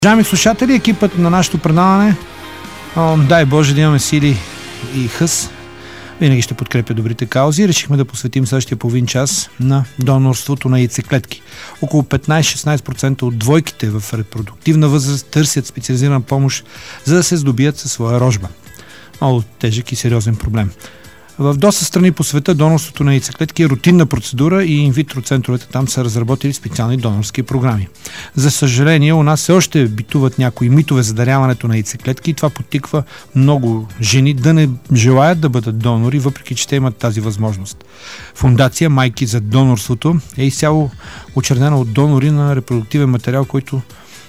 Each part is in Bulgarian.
Уважаеми слушатели, екипът на нашето предаване, дай Боже да имаме сили и хъс, винаги ще подкрепя добрите каузи. Решихме да посветим същия половин час на донорството на яйцеклетки. Около 15-16% от двойките в репродуктивна възраст търсят специализирана помощ, за да се здобият със своя рожба. Много тежък и сериозен проблем. В доста страни по света донорството на яйцеклетки е рутинна процедура и инвитро центровете там са разработили специални донорски програми. За съжаление, у нас все още битуват някои митове за даряването на яйцеклетки и това подтиква много жени да не желаят да бъдат донори, въпреки че те имат тази възможност. Фондация Майки за донорството е изцяло учредена от донори на репродуктивен материал, който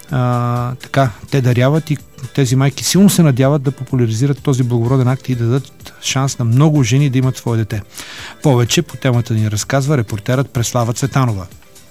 те даряват, и тези майки силно се надяват да популяризират този благороден акт и да дадат шанс на много жени да имат свое дете. Повече по темата ни разказва репортерът Преслава Цветанова.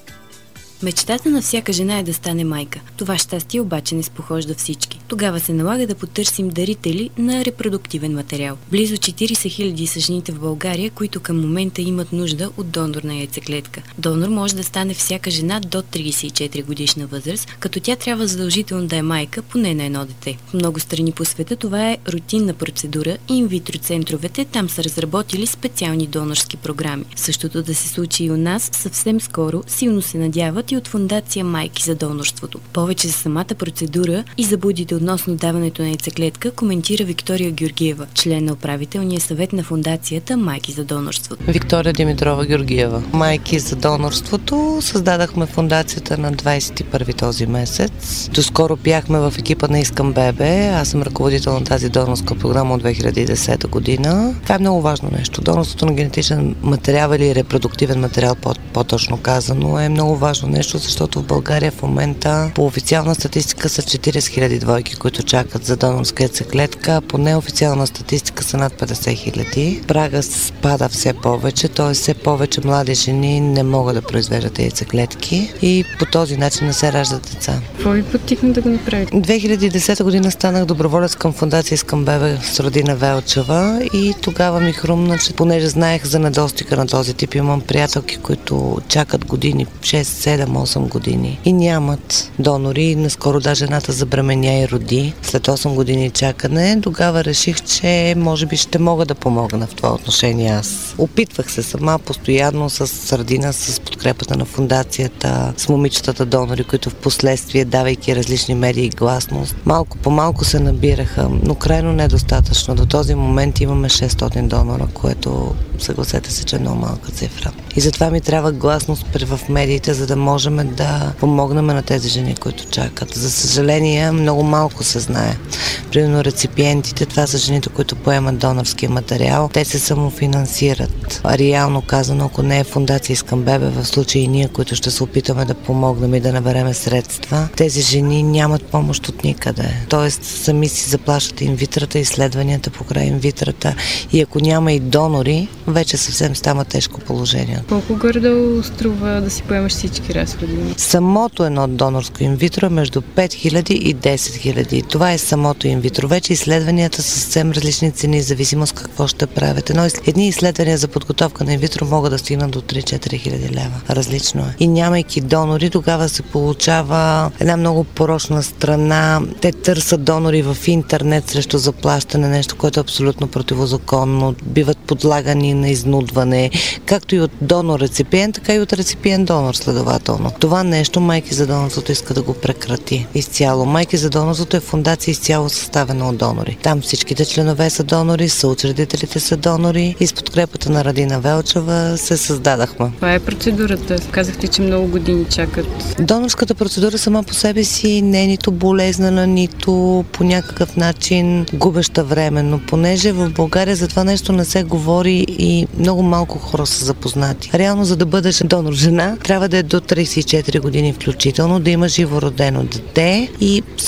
Мечтата на всяка жена е да стане майка. Това щастие обаче не спохожда всички. Тогава се налага да потърсим дарители на репродуктивен материал. Близо 40 000 са жените в България, които към момента имат нужда от донорна яйцеклетка. Донор може да стане всяка жена до 34 годишна възраст, като тя трябва задължително да е майка поне на едно дете. В много страни по света това е рутинна процедура и инвитро центровете там са разработили специални донорски програми. Същото да се случи и у нас съвсем скоро, силно се надяват и от фондация Майки за донорството. Повече за самата процедура и заблудите относно даването на яйцеклетка коментира Виктория Георгиева, член на управителния съвет на фондацията Майки за донорството. Виктория Димитрова Георгиева. Майки за донорството създадахме фондацията на 21 този месец. Доскоро бяхме в екипа на Искам Бебе. Аз съм ръководител на тази донорска програма от 2010 година. Това е много важно нещо. Донорството на генетичен материал или репродуктивен материал, по-точно казано, е много важно нещо, защото в България в момента по официална статистика са 40 000 двойки, които чакат за донорска яйцеклетка, по неофициална статистика са над 50 000. Прага спада все повече, т.е. все повече млади жени не могат да произвеждат яйцеклетки и по този начин не се раждат деца. Какво ви подтикна да го направите? 2010 година станах доброволец към фондация Искам Бебе с родина Велчева и тогава ми хрумна, че понеже знаех за недостига на този тип, имам приятелки, които чакат години, 6, 7, 8 години и нямат донори. Наскоро даже едната забременя и роди след 8 години чакане. Тогава реших, че може би ще мога да помогна в това отношение. Аз опитвах се сама постоянно с родина, с подкрепата на фондацията, с момичетата донори, които в последствие, давайки различни медии и гласност, малко по малко се набираха, но крайно недостатъчно. До този момент имаме 600 донора, което съгласете се, че е много малка цифра. И затова ми трябва гласност в медиите, за да можем да помогнем на тези жени, които чакат. За съжаление, много малко се знае. Примерно реципиентите, това са жените, които поемат донорския материал. Те се самофинансират. Реално казано, ако не е фондация Искам Бебе, в случай и ние, които ще се опитаме да помогнем и да набереме средства, тези жени нямат помощ от никъде. Тоест, сами си заплащат инвитрата, изследванията покрай инвитрата и ако няма и донори, вече съвсем става тежко положение. Колко горе струва да си поемаш всички разходи? Самото едно донорско инвитро е между 5000 и 10 000. Това е самото инвитро. Вече изследванията са съвсем различни цени, зависимост какво ще правите. Но едни изследвания за подготовка на инвитро могат да стигнат до 3-4 хиляди лева. Различно е. И нямайки донори, тогава се получава една много порочна страна. Те търсят донори в интернет срещу заплащане, нещо, което е абсолютно противозаконно. Биват подлагани на изнудване, както и от донор-реципиент, така и от реципиент-донор следователно. Това нещо Майки за донорството иска да го прекрати изцяло. Майки за донорството е фондация изцяло съставена от донори. Там всичките членове са донори, съучредителите са донори и с подкрепата на Радина Велчева се създадахме. Това е процедурата. Казахте, че много години чакат. Донорската процедура сама по себе си не е нито болезнена, нито по някакъв начин губеща време, но понеже в България за това нещо не се говори и много малко хора са запознати. Реално, за да бъдеш донор жена, трябва да е до 34 години включително, да има живородено дете и всичко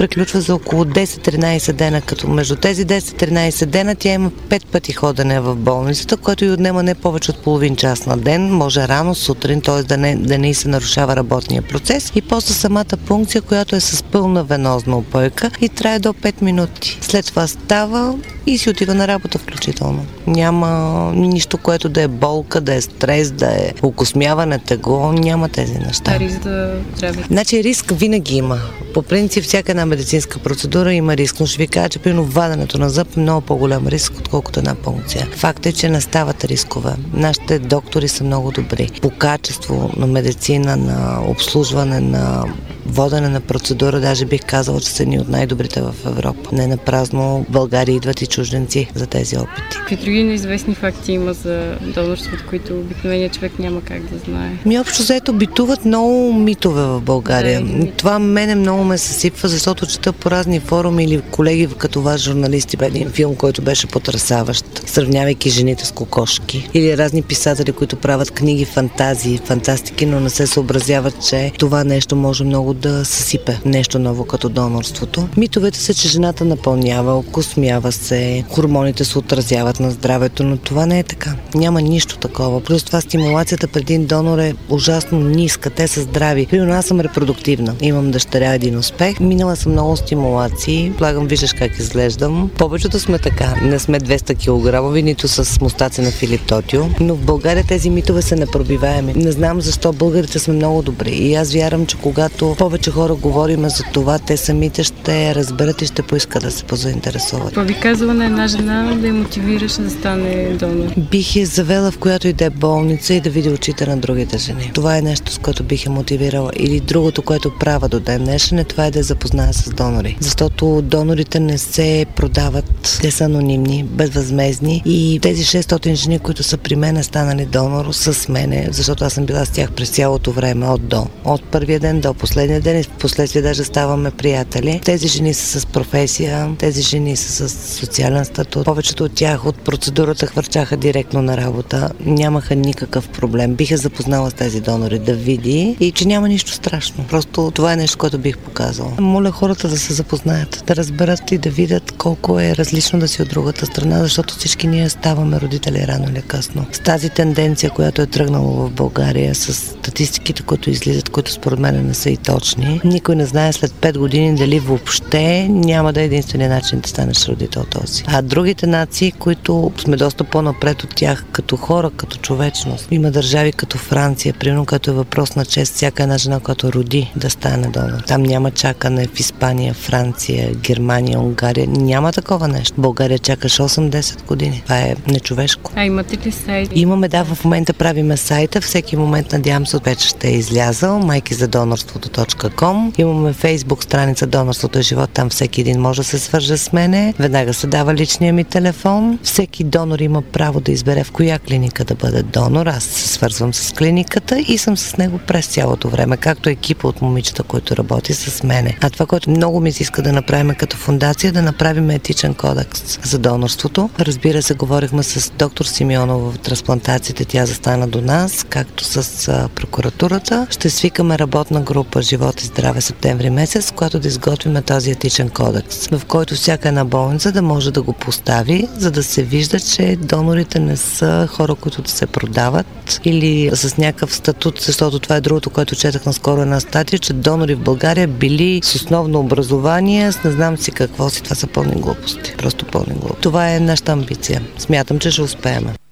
приключва за около 10-13 дена, като между тези 10-13 дена тя има 5 пъти ходене в болницата, което и отнема не повече от половин час на ден, може рано сутрин, т.е. да не се нарушава работния процес, и после самата пункция, която е с пълна венозна упойка и трае до 5 минути. След това става и си отива на работа включително. Няма нищо, което да е болка, да е стрес, да е окосмяване, тегло, няма тези неща. А риск да трябва? Значи риск винаги има. По принцип всяка една медицинска процедура има риск, но ще ви кажа, че примерно ваденето на зъб е много по-голям риск, отколкото една пункция. Факт е, че не стават рискове. Нашите доктори са много добри. По качество на медицина, на обслужване, на водене на процедура, даже бих казала, че са едни от най-добрите в Европа. Не на празно в България идват и чужденци за тези опити. Какви други неизвестни факти има за донорството, които обикновеният човек няма как да знае? Общо взето битуват много митове в България. Това мене много ме съсипва, защото чета по разни форуми или колеги като вас журналисти. Един филм, който беше потресаващ, сравнявайки жените с кокошки. Или разни писатели, които правят книги фантазии, фантастики, но не се съобразяват, че това нещо може много да съсипе нещо ново като донорството. Митовете са, че жената напълнява, окосмява се, хормоните се отразяват на здравето, но това не е така. Няма нищо такова. Плюс това стимулацията преди един донор е ужасно ниска. Те са здрави. Примерно аз съм репродуктивна. Имам дъщеря, един успех. Минала съм много стимулации. Предлагам, виждаш как изглеждам. Повечето сме така. Не сме 200 кг, нито с мустаци на Филип Тотио. Но в България тези митове са непробиваеми. Не знам защо, българите сме много добри. И аз вярвам, че когато повече хора говорим за това, те самите ще разберат и ще поискат да се позаинтересуват. Какво би казала на една жена да я мотивираш да стане донор? Бих я завела в която и да е болница и да види очите на другите жени. Това е нещо, с което бих я мотивирала. Или другото, което правя до ден днешен, това е да я запозная с донори. Защото донорите не се продават. Те са анонимни, безвъзмездни и тези 600 жени, които са при мен, станали донор с мене, защото аз съм била с тях през цялото време, от до. От първия ден до последния ден и в последствие даже ставаме приятели. Тези жени са с професия, тези жени са с социален статут. Повечето от тях от процедурата хвърчаха директно на работа. Нямаха никакъв проблем. Бих я запознала с тези донори, да види и че няма нищо страшно. Просто това е нещо, което бих показала. Моля хората да се запознаят, да разберат и да видят колко е различно да си от другата страна, защото всички ние ставаме родители рано или късно. С тази тенденция, която е тръгнала в България, с статистиките, които излизат, които според мен не са и точни, никой не знае след 5 години дали въобще няма да е единствения начин да станеш родител този. А другите нации, които сме доста по-напред от тях като хора, като човечност. Има държави като Франция, примерно, като е въпрос на чест всяка една жена, която роди, да стане донор. Там няма чакане в Испания, Франция, Германия, Унгария. Няма такова нещо. България чакаш 8-10 години. Това е нечовешко. А имате ли сайт? Имаме, да, в момента правиме сайта. Всеки момент, надявам се, вече ще е излязъл. майкизадонорството.com. Имаме Фейсбук страница Донорството е живот. Там всеки един може да се свърже с мене. Веднага се дава личния ми телефон. Всеки донор има право да избере в коя клиника да бъде донор. Аз се свързвам с клиниката и съм с него през цялото време, както екипа от момичета, който работи с мене. А това, което много ми се иска да направим като фондация, да направим етичен кодекс за донорството. Разбира се, говорихме с доктор Симеонова в трансплантациите. Тя застана до нас, както с прокуратурата. Ще свикаме работна група Живот и здраве септември месец, в която да изготвим този етичен кодекс, в който всяка една болница да може да го постави, за да се вижда, че донорите не са хора, които да се продават или с някакъв статут, защото това е другото, което четах наскоро една статия, че донори в България били с основно образование, с не знам си какво си. Това са пълни глупости. Просто пълни глупости. Това е нашата амбиция. Смятам, че ще успеем.